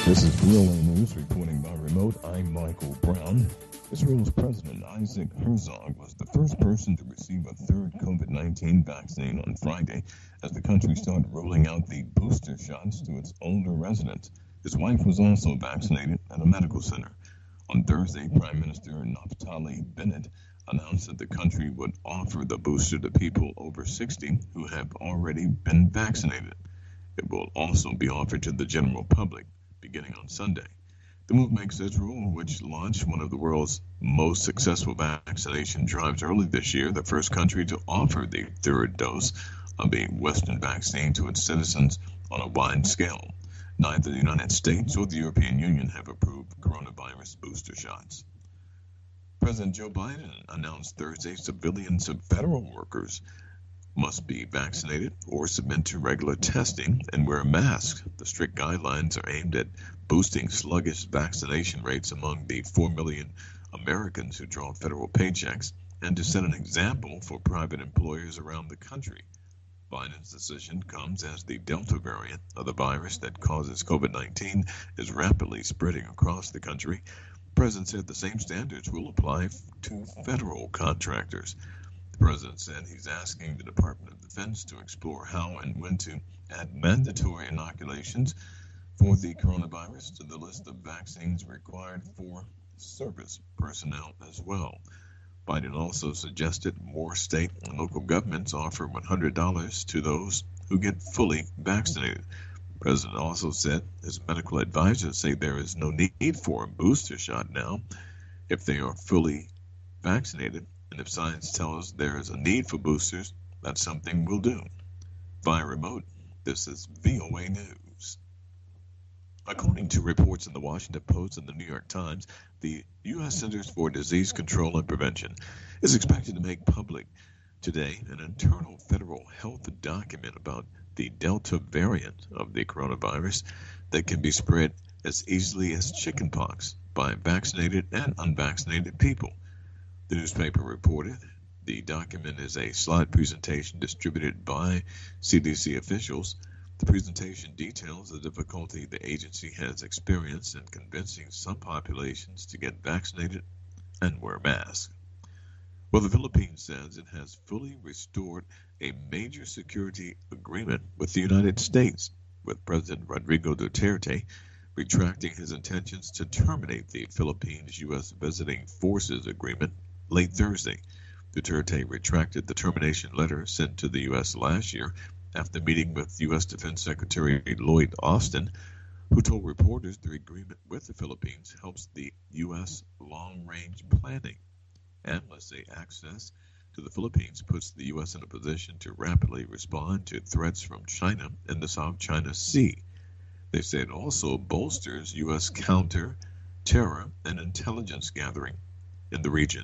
This is VOA News reporting by remote. I'm Michael Brown. Israel's President Isaac Herzog was the first person to receive a third COVID-19 vaccine on Friday as the country started rolling out the booster shots to its older residents. His wife was also vaccinated at a medical center. On Thursday, Prime Minister Naftali Bennett announced that the country would offer the booster to people over 60 who have already been vaccinated. It will also be offered to the general public beginning on Sunday. The move makes Israel, which launched one of the world's most successful vaccination drives early this year, the first country to offer the third dose of a Western vaccine to its citizens on a wide scale. Neither the United States or the European Union have approved coronavirus booster shots. President Joe Biden announced Thursday civilians and federal workers must be vaccinated or submit to regular testing and wear masks. The strict guidelines are aimed at boosting sluggish vaccination rates among the 4 million Americans who draw federal paychecks and to set an example for private employers around the country. Biden's decision comes as the Delta variant of the virus that causes COVID-19 is rapidly spreading across the country. The president said the same standards will apply to federal contractors. The president said he's asking the Department of Defense to explore how and when to add mandatory inoculations for the coronavirus to the list of vaccines required for service personnel as well. Biden also suggested more state and local governments offer $100 to those who get fully vaccinated. The president also said his medical advisors say there is no need for a booster shot now if they are fully vaccinated. And if science tells us there is a need for boosters, that's something we'll do. Via remote, this is VOA News. According to reports in the Washington Post and the New York Times, the U.S. Centers for Disease Control and Prevention is expected to make public today an internal federal health document about the Delta variant of the coronavirus that can be spread as easily as chickenpox by vaccinated and unvaccinated people. The newspaper reported the document is a slide presentation distributed by CDC officials. The presentation details the difficulty the agency has experienced in convincing some populations to get vaccinated and wear masks. Well, the Philippines says it has fully restored a major security agreement with the United States, with President Rodrigo Duterte retracting his intentions to terminate the Philippines-U.S. Visiting Forces Agreement late Thursday. Duterte retracted the termination letter sent to the U.S. last year after meeting with U.S. Defense Secretary Lloyd Austin, who told reporters the agreement with the Philippines helps the U.S. long-range planning. Analysts say access to the Philippines puts the U.S. in a position to rapidly respond to threats from China in the South China Sea. They say it also bolsters U.S. counter-terror and intelligence gathering in the region.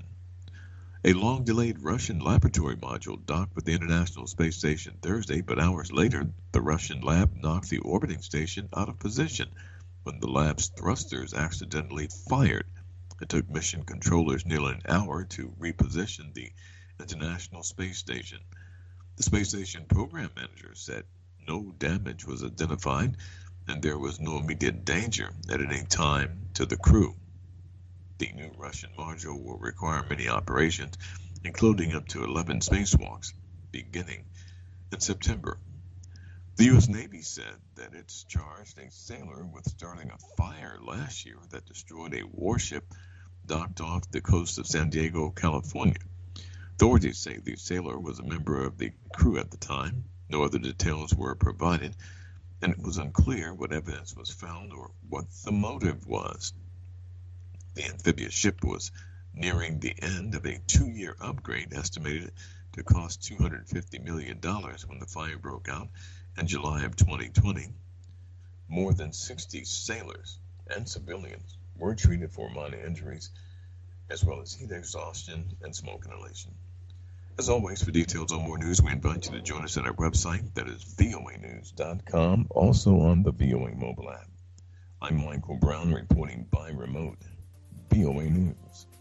A long-delayed Russian laboratory module docked with the International Space Station Thursday, but hours later, the Russian lab knocked the orbiting station out of position when the lab's thrusters accidentally fired. It took mission controllers nearly an hour to reposition the International Space Station. The Space Station program manager said no damage was identified and there was no immediate danger at any time to the crew. The new Russian module will require many operations, including up to 11 spacewalks, beginning in September. The U.S. Navy said that it's charged a sailor with starting a fire last year that destroyed a warship docked off the coast of San Diego, California. Authorities say the sailor was a member of the crew at the time. No other details were provided, and it was unclear what evidence was found or what the motive was. The amphibious ship was nearing the end of a 2-year upgrade estimated to cost $250 million when the fire broke out in July of 2020. More than 60 sailors and civilians were treated for minor injuries, as well as heat exhaustion and smoke inhalation. As always, for details on more news, we invite you to join us at our website, that is voanews.com, also on the VOA mobile app. I'm Michael Brown reporting by remote. VOA News.